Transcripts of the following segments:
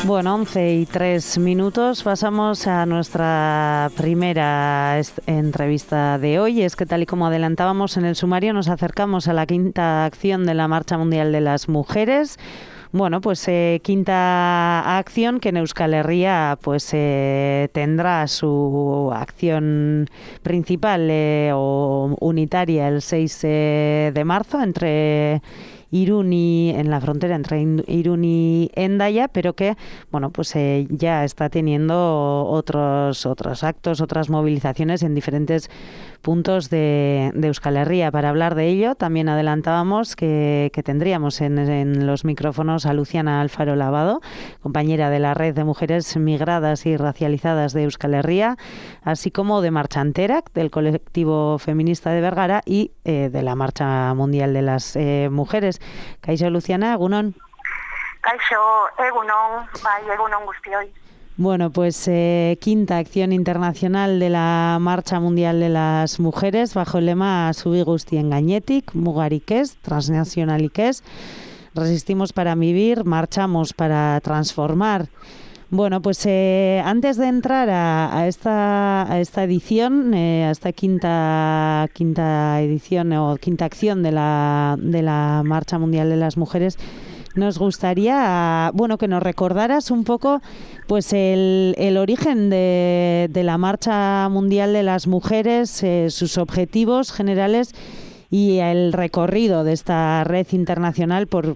Bueno, 11:03. Pasamos a nuestra primera entrevista de hoy. Es que, tal y como adelantábamos en el sumario, nos acercamos a la quinta acción de la Marcha Mundial de las Mujeres. Bueno, pues quinta acción que en Euskal Herria pues tendrá su acción principal o unitaria el 6 de marzo entre Irún y en la frontera entre Irún y Hendaya, pero que bueno, pues ya está teniendo otros actos, otras movilizaciones en diferentes puntos de Euskal Herria. Para hablar de ello, también adelantábamos que tendríamos en los micrófonos a Luciana Alfaro Lavado, compañera de la Red de Mujeres Migradas y Racializadas de Euskal Herria, así como de Marchanterak, del colectivo feminista de Bergara y de la Marcha Mundial de las Mujeres. Kaixo, Luciana, egunon. Kaixo, egunon, egunon guztioi. Bueno, pues quinta acción internacional de la Marcha Mundial de las Mujeres bajo el lema Zubi guztien gainetik, mugarik ez, transnacionalik ez, resistimos para vivir, marchamos para transformar. Bueno, pues antes de entrar a esta edición, a esta quinta edición o quinta acción de la Marcha Mundial de las Mujeres, nos gustaría, bueno, que nos recordaras un poco pues el origen de la Marcha Mundial de las Mujeres, sus objetivos generales y el recorrido de esta red internacional por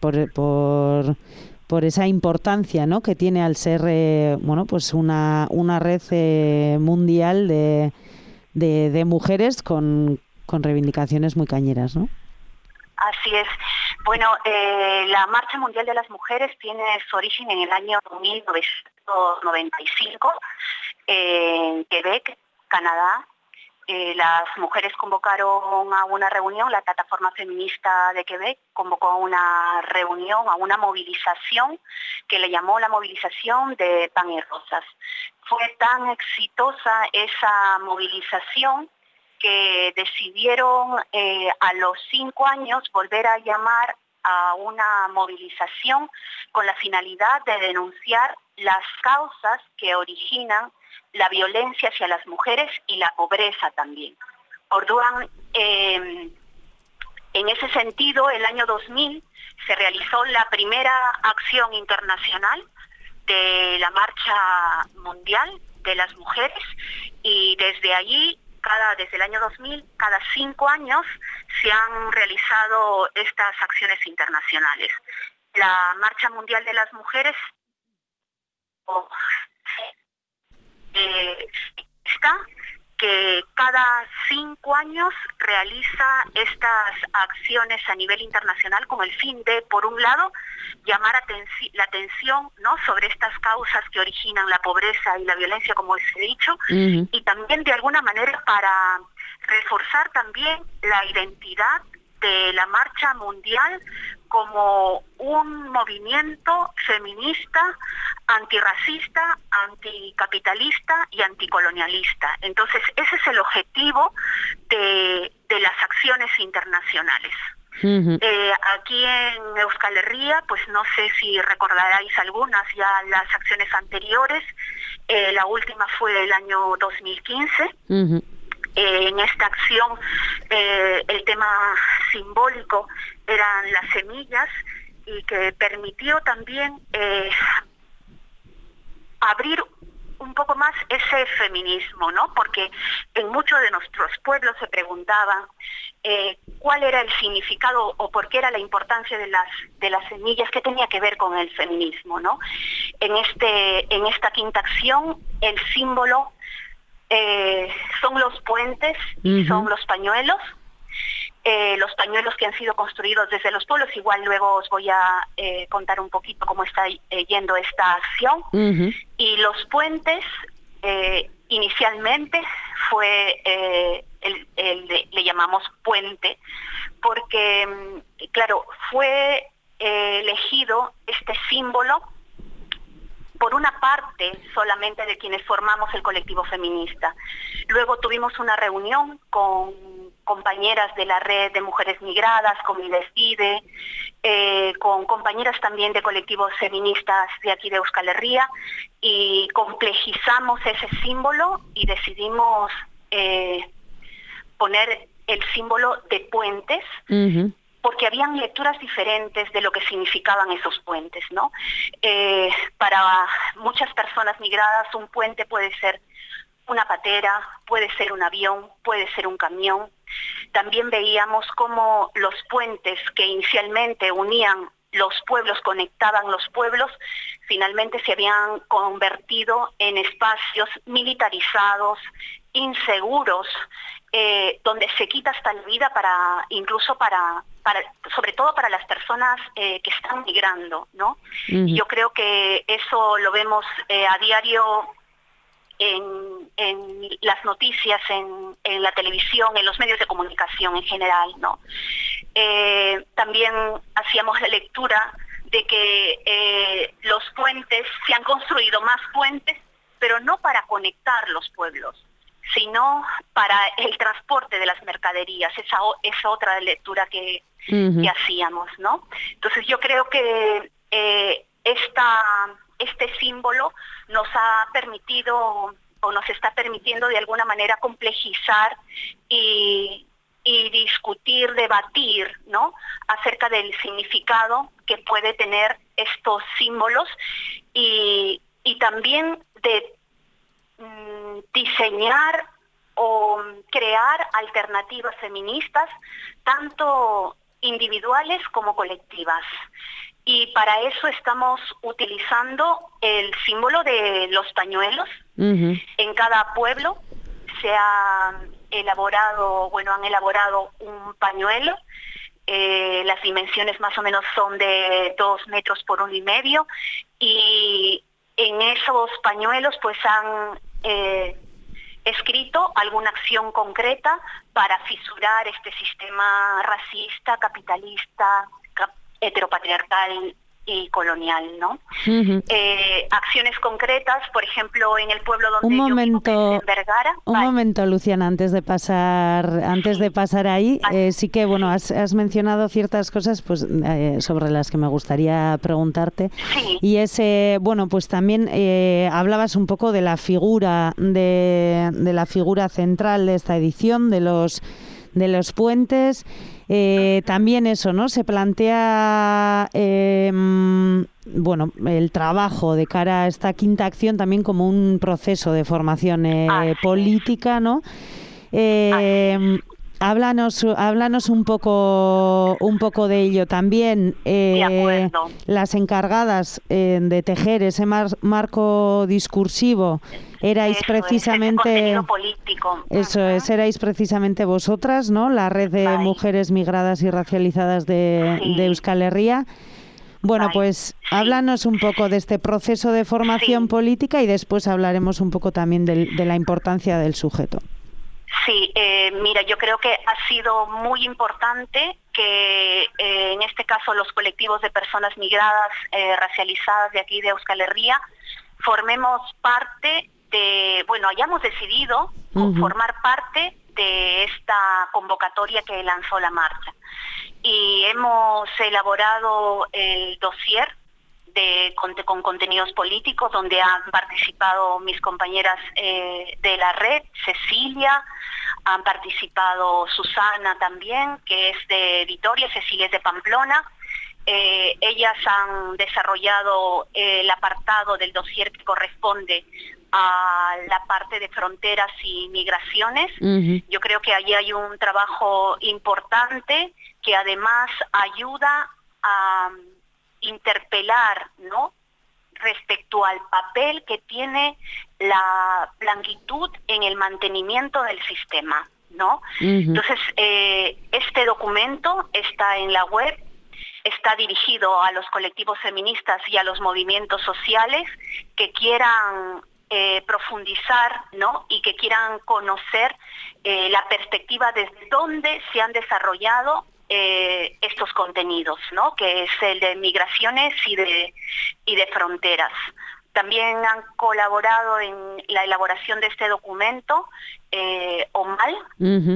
esa importancia, ¿no?, que tiene al ser bueno, pues una red mundial de mujeres con reivindicaciones muy cañeras, ¿no? Así es. Bueno, la Marcha Mundial de las Mujeres tiene su origen en el año 1995 en Quebec, Canadá. Las mujeres convocaron a una reunión, la Plataforma Feminista de Quebec convocó a una reunión, a una movilización que le llamó la movilización de Pan y Rosas. Fue tan exitosa esa movilización que decidieron a los 5 años volver a llamar a una movilización con la finalidad de denunciar las causas que originan la violencia hacia las mujeres y la pobreza también. Orduan, en ese sentido, el año 2000 se realizó la primera acción internacional de la Marcha Mundial de las Mujeres y desde allí, desde el año 2000, cada 5 años se han realizado estas acciones internacionales. La Marcha Mundial de las Mujeres que cada 5 años realiza estas acciones a nivel internacional con el fin de, por un lado, llamar la atención, ¿no?, sobre estas causas que originan la pobreza y la violencia, como os he dicho, y también de alguna manera para reforzar también la identidad de la Marcha Mundial como un movimiento feminista, antirracista, anticapitalista y anticolonialista. Entonces, ese es el objetivo de las acciones internacionales. Aquí en Euskal Herria, pues no sé si recordaréis algunas ya las acciones anteriores. La última fue el año 2015. En esta acción el tema simbólico eran las semillas y que permitió también abrir un poco más ese feminismo, ¿no? Porque en muchos de nuestros pueblos se preguntaban cuál era el significado o por qué era la importancia de las semillas, qué tenía que ver con el feminismo, ¿no? En esta quinta acción el símbolo son los puentes y son los pañuelos que han sido construidos desde los pueblos. Igual luego os voy a contar un poquito cómo está yendo esta acción. Y los puentes inicialmente fue le llamamos puente porque claro, fue elegido este símbolo por una parte solamente de quienes formamos el colectivo feminista. Luego tuvimos una reunión con compañeras de la red de mujeres migradas, con Mi Desvide, con compañeras también de colectivos feministas de aquí de Euskal Herria, y complejizamos ese símbolo y decidimos poner el símbolo de puentes, porque habían lecturas diferentes de lo que significaban esos puentes, ¿no? Para muchas personas migradas, un puente puede ser una patera, puede ser un avión, puede ser un camión. También veíamos cómo los puentes que inicialmente unían los pueblos, conectaban los pueblos, finalmente se habían convertido en espacios militarizados, inseguros, donde se quita hasta la vida sobre todo para las personas que están migrando, ¿no? Yo creo que eso lo vemos a diario en las noticias, en la televisión, en los medios de comunicación en general, ¿no? También hacíamos la lectura de que los puentes, se han construido más puentes, pero no para conectar los pueblos, sino para el transporte de las mercaderías. Esa otra lectura que hacíamos, ¿no? Entonces yo creo que este símbolo nos ha permitido o nos está permitiendo de alguna manera complejizar y discutir, debatir, ¿no?, acerca del significado que puede tener estos símbolos y también de diseñar o crear alternativas feministas, tanto individuales como colectivas. Y para eso estamos utilizando el símbolo de los pañuelos. En cada pueblo han elaborado un pañuelo. Las dimensiones más o menos son de 2 metros por 1,5 metros. Y en esos pañuelos pues han escrito alguna acción concreta para fisurar este sistema racista, capitalista, heteropatriarcal y colonial, ¿no? Acciones concretas, por ejemplo, en el pueblo donde yo vivo, que es en Vergara. Un momento, Luciana, antes de pasar ahí, sí que, bueno, has mencionado ciertas cosas pues sobre las que me gustaría preguntarte. Sí. Y pues también hablabas un poco de la figura de la figura central de esta edición, de los puentes. También eso, ¿no? Se plantea el trabajo de cara a esta quinta acción también como un proceso de formación política, ¿no? Háblanos un poco de ello también. De acuerdo. Las encargadas de tejer ese marco discursivo erais precisamente ese contenido político. Erais precisamente vosotras, ¿no? La red de mujeres migradas y racializadas de Euskal Herria. Bueno, pues háblanos un poco de este proceso de formación política y después hablaremos un poco también de la importancia del sujeto. Sí, mira, yo creo que ha sido muy importante que en este caso los colectivos de personas migradas, racializadas de aquí de Euskal Herria, formemos parte hayamos decidido formar parte de esta convocatoria que lanzó la marcha. Y hemos elaborado el dossier con contenidos políticos, donde han participado mis compañeras de la red, Cecilia, han participado Susana también, que es de Vitoria, Cecilia es de Pamplona. Ellas han desarrollado el apartado del dossier que corresponde a la parte de fronteras y migraciones. Yo creo que allí hay un trabajo importante que además ayuda a interpelar, ¿no?, respecto al papel que tiene la blanquitud en el mantenimiento del sistema, ¿no? Entonces, este documento está en la web, está dirigido a los colectivos feministas y a los movimientos sociales que quieran profundizar, ¿no?, y que quieran conocer la perspectiva desde donde se han desarrollado estos contenidos, ¿no?, que es el de migraciones y de fronteras. También han colaborado en la elaboración de este documento OMAL,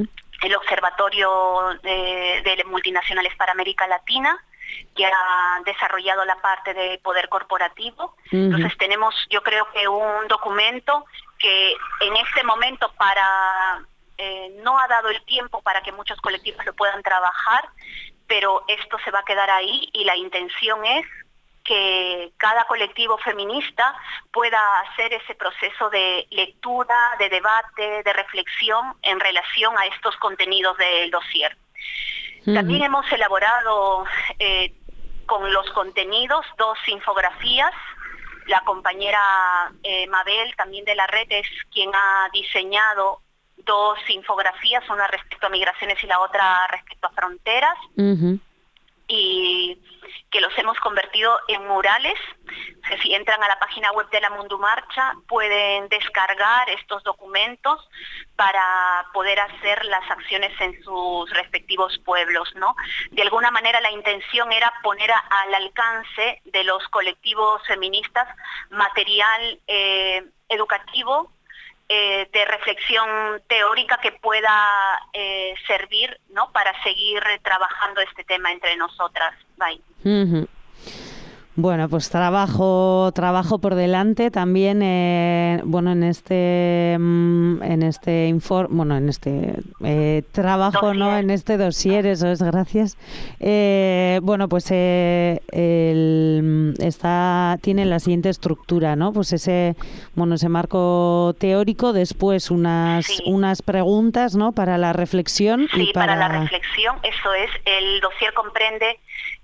el Observatorio de Multinacionales para América Latina, que ha desarrollado la parte de poder corporativo. Entonces tenemos, yo creo que un documento que en este momento no ha dado el tiempo para que muchos colectivos lo puedan trabajar, pero esto se va a quedar ahí y la intención es que cada colectivo feminista pueda hacer ese proceso de lectura, de debate, de reflexión en relación a estos contenidos del dossier. También hemos elaborado con los contenidos 2 infografías. La compañera Mabel, también de la red, es quien ha diseñado 2 infografías, una respecto a migraciones y la otra respecto a fronteras. Y que los hemos convertido en murales. O sea, si entran a la página web de la Mundumarcha pueden descargar estos documentos para poder hacer las acciones en sus respectivos pueblos, ¿no? De alguna manera la intención era poner al alcance de los colectivos feministas material educativo, de reflexión teórica que pueda servir, ¿no?, para seguir trabajando este tema entre nosotras. Bye. Bueno, pues trabajo por delante también, bueno, en este trabajo, dossier. ¿No? En este dossier, eso es, gracias. Bueno, pues tiene la siguiente estructura, ¿no? Pues ese marco teórico, después unas preguntas, ¿no?, para la reflexión. Sí, y para la reflexión, eso es. El dossier comprende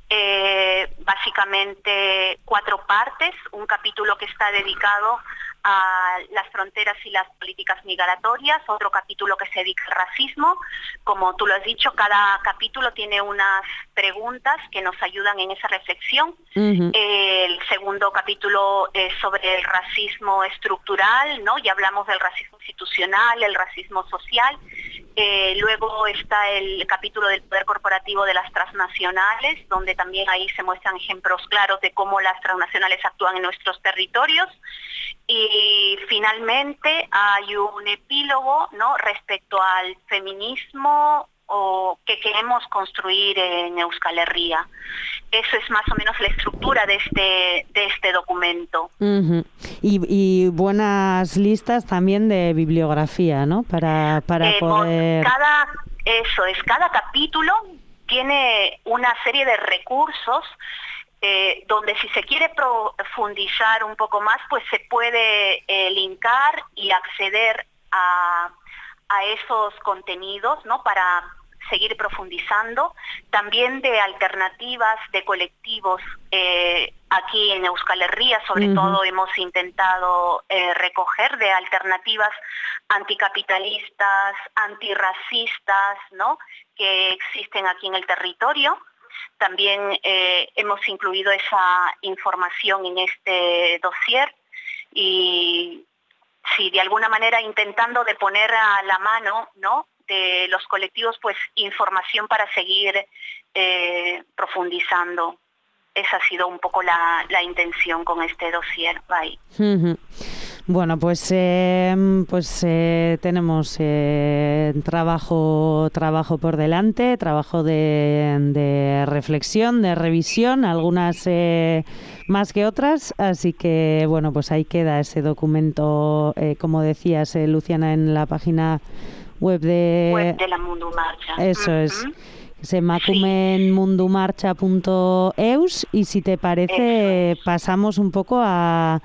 básicamente 4 partes, un capítulo que está dedicado a las fronteras y las políticas migratorias, otro capítulo que se dedica al racismo. Como tú lo has dicho, cada capítulo tiene unas preguntas que nos ayudan en esa reflexión. El segundo capítulo es sobre el racismo estructural, ¿no? Ya hablamos del racismo institucional, el racismo social. Luego está el capítulo del poder corporativo de las transnacionales, donde también ahí se muestran ejemplos claros de cómo las transnacionales actúan en nuestros territorios. Y finalmente hay un epílogo, ¿no?, respecto al feminismo que queremos construir en Euskal Herria. Eso es más o menos la estructura de este documento. Y buenas listas también de bibliografía, ¿no? Para poder... Cada capítulo tiene una serie de recursos donde si se quiere profundizar un poco más, pues se puede linkar y acceder a esos contenidos, ¿no?, para seguir profundizando. También de alternativas de colectivos aquí en Euskal Herria, sobre todo hemos intentado recoger de alternativas anticapitalistas, antirracistas, ¿no?, que existen aquí en el territorio. También hemos incluido esa información en este dossier y sí, de alguna manera intentando de poner a la mano, ¿no?, de los colectivos, pues información para seguir profundizando. Esa ha sido un poco la intención con este dossier. Bye. Bueno, pues tenemos trabajo por delante, trabajo de reflexión, de revisión, algunas más que otras, así que bueno, pues ahí queda ese documento, como decías, Luciana, en la página web de la Mundumarcha. Eso es. Emakumenmundumarcha.eus, y si te parece pasamos un poco a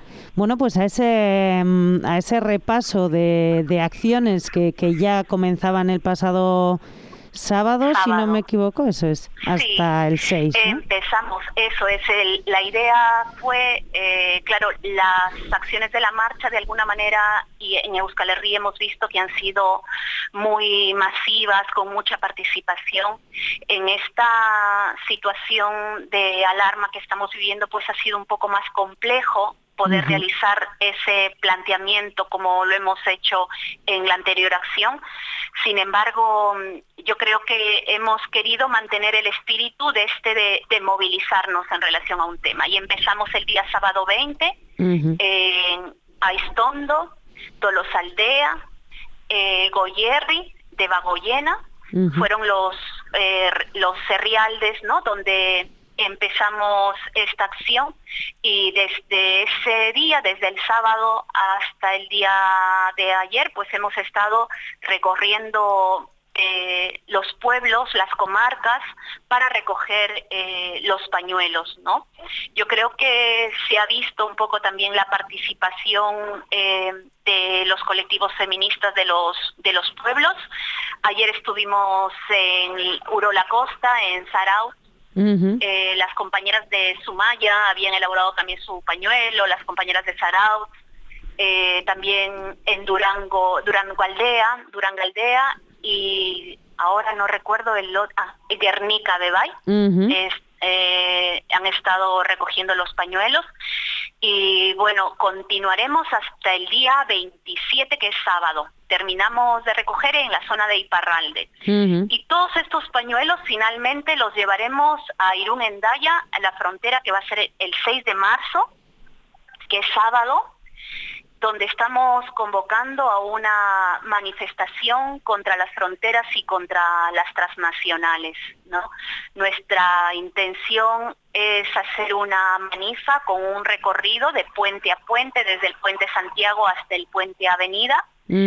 ese repaso de acciones que ya comenzaban el pasado sábado, si no me equivoco, eso es, hasta el 6, ¿no? Empezamos, eso es, la idea fue, claro, las acciones de la marcha de alguna manera, y en Euskal Herria hemos visto que han sido muy masivas, con mucha participación. En esta situación de alarma que estamos viviendo, pues ha sido un poco más complejo poder realizar ese planteamiento como lo hemos hecho en la anterior acción. Sin embargo, yo creo que hemos querido mantener el espíritu de movilizarnos en relación a un tema. Y empezamos el día sábado 20 en Aistondo, Tolosaldea, Goierri, Debagoyena, fueron los Serrialdes, ¿no? Donde empezamos esta acción, y desde ese día, desde el sábado hasta el día de ayer, pues hemos estado recorriendo los pueblos, las comarcas, para recoger los pañuelos, ¿no? Yo creo que se ha visto un poco también la participación de los colectivos feministas de los pueblos. Ayer estuvimos en Urola Costa, en Zarautz. Las compañeras de Sumaya habían elaborado también su pañuelo, las compañeras de Zarautz, también en Durango Aldea, y ahora no recuerdo Guernica de Bay. Han estado recogiendo los pañuelos, y bueno, continuaremos hasta el día 27, que es sábado. Terminamos de recoger en la zona de Iparralde, y todos estos pañuelos finalmente los llevaremos a Irún Hendaya, a la frontera, que va a ser el 6 de marzo, que es sábado, donde estamos convocando a una manifestación contra las fronteras y contra las transnacionales, ¿no? Nuestra intención es hacer una manifa con un recorrido de puente a puente, desde el puente Santiago hasta el puente Avenida,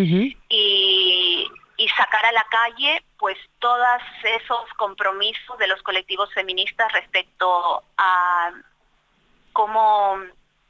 y sacar a la calle pues todos esos compromisos de los colectivos feministas respecto a cómo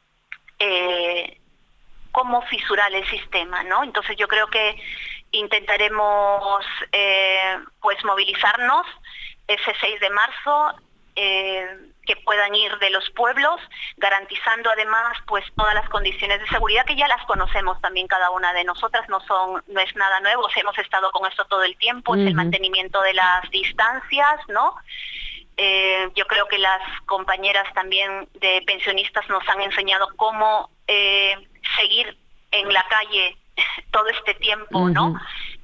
fisurar el sistema, ¿no? Entonces yo creo que intentaremos pues movilizarnos ese 6 de marzo, que puedan ir de los pueblos, garantizando además pues todas las condiciones de seguridad que ya las conocemos también cada una de nosotras, no es nada nuevo, hemos estado con esto todo el tiempo, es el mantenimiento de las distancias, ¿no? Yo creo que las compañeras también de pensionistas nos han enseñado cómo seguir en la calle todo este tiempo, ¿no?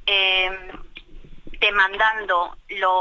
Demandando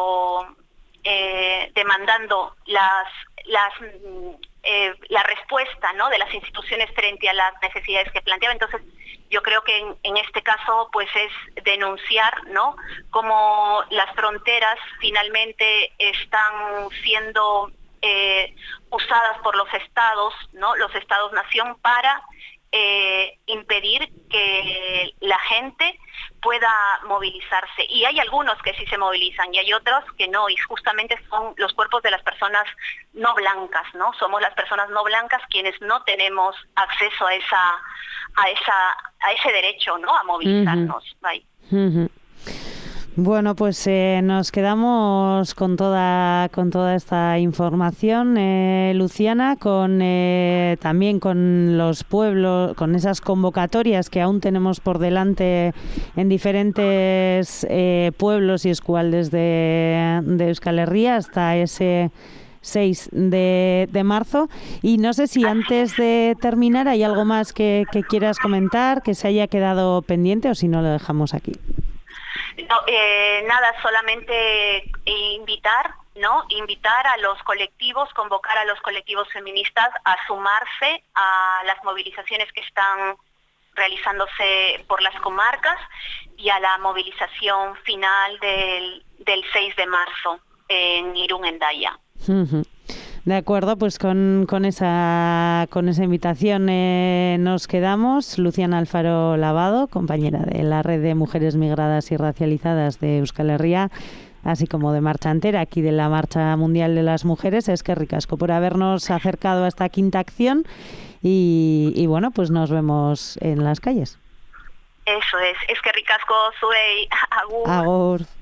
la respuesta, ¿no?, de las instituciones frente a las necesidades que planteaba. Entonces yo creo que en este caso pues es denunciar, ¿no?, cómo las fronteras finalmente están siendo usadas por los estados, ¿no?, los estados-nación, para impedir que la gente pueda movilizarse. Y hay algunos que sí se movilizan y hay otros que no, y justamente son los cuerpos de las personas no blancas, ¿no? Somos las personas no blancas quienes no tenemos acceso a ese derecho, ¿no?, a movilizarnos. Bueno, pues nos quedamos con toda esta información, Luciana, también con los pueblos, con esas convocatorias que aún tenemos por delante en diferentes pueblos y eskualdes de Euskal Herria hasta ese 6 de marzo. Y no sé si antes de terminar hay algo más que quieras comentar, que se haya quedado pendiente, o si no lo dejamos aquí. No, nada, solamente invitar a los colectivos, convocar a los colectivos feministas a sumarse a las movilizaciones que están realizándose por las comarcas y a la movilización final del 6 de marzo en Irún Hendaya. De acuerdo, pues con esa invitación nos quedamos. Luciana Alfaro Lavado, compañera de la Red de Mujeres Migradas y Racializadas de Euskal Herria, así como de Marcha Entera, aquí de la Marcha Mundial de las Mujeres. Eskerrik asko por habernos acercado a esta quinta acción y bueno, pues nos vemos en las calles. Eso es, eskerrik asko zuei, agur. Agur.